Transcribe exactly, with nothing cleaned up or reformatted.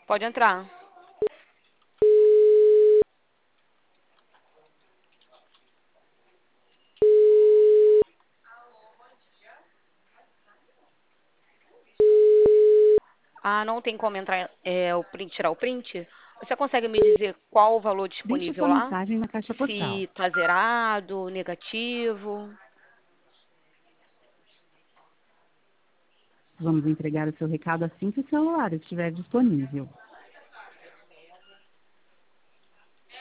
Pode entrar. Ah, não tem como entrar, é, o print, tirar o print? Você consegue me dizer qual o valor Deixe disponível sua lá? mensagem na caixa postal. Se tá zerado, negativo? Vamos entregar o seu recado assim que o celular estiver disponível.